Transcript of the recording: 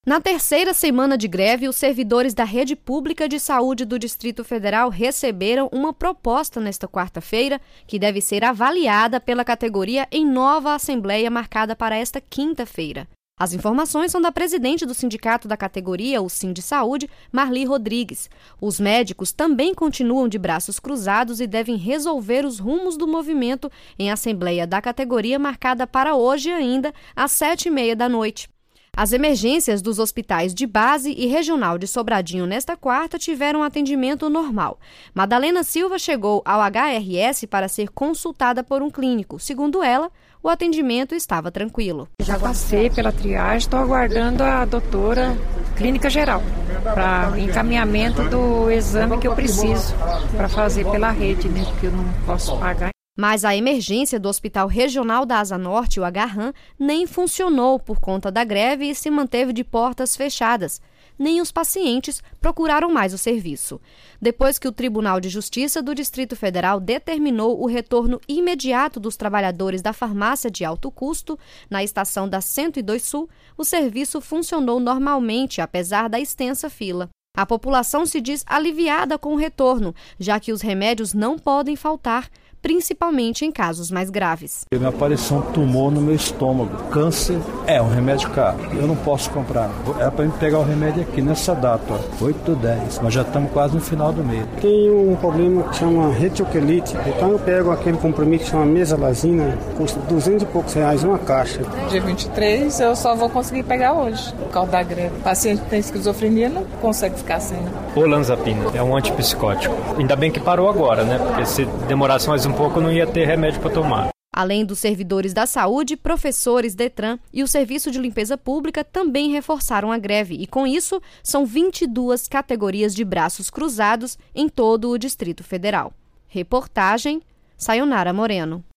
Na terceira semana de greve, os servidores da Rede Pública de Saúde do Distrito Federal receberam uma proposta nesta quarta-feira, que deve ser avaliada pela categoria em nova assembleia marcada para esta quinta-feira. As informações são da presidente do sindicato da categoria, o Sindisaúde, Marli Rodrigues. Os médicos também continuam de braços cruzados e devem resolver os rumos do movimento em assembleia da categoria marcada para hoje ainda, às 7h30 da noite. As emergências dos hospitais de base e regional de Sobradinho nesta quarta tiveram atendimento normal. Madalena Silva chegou ao HRS para ser consultada por um clínico. Segundo ela, o atendimento estava tranquilo. Já passei pela triagem, estou aguardando a doutora clínica geral para encaminhamento do exame que eu preciso para fazer pela rede, né, porque eu não posso pagar. Mas a emergência do Hospital Regional da Asa Norte, o HRAM, nem funcionou por conta da greve e se manteve de portas fechadas. Nem os pacientes procuraram mais o serviço. Depois que o Tribunal de Justiça do Distrito Federal determinou o retorno imediato dos trabalhadores da farmácia de alto custo na estação da 102 Sul, o serviço funcionou normalmente, apesar da extensa fila. A população se diz aliviada com o retorno, já que os remédios não podem faltar, principalmente em casos mais graves. Me apareceu um tumor no meu estômago, câncer, um remédio caro, eu não posso comprar. É para me pegar o remédio aqui nessa data, 8/10, nós já estamos quase no final do mês. Tenho um problema que chama retocolite, então eu pego aquele comprimido que chama mesalazina, custa R$200 e poucos uma caixa. Dia 23 eu só vou conseguir pegar hoje, por causa da greve. O paciente que tem esquizofrenia não consegue ficar sem. Olanzapina é um antipsicótico. Ainda bem que parou agora, né? Porque se demorasse mais um pouco não ia ter remédio para tomar. Além dos servidores da saúde, professores, Detran e o Serviço de Limpeza Pública também reforçaram a greve e, com isso, são 22 categorias de braços cruzados em todo o Distrito Federal. Reportagem, Sayonara Moreno.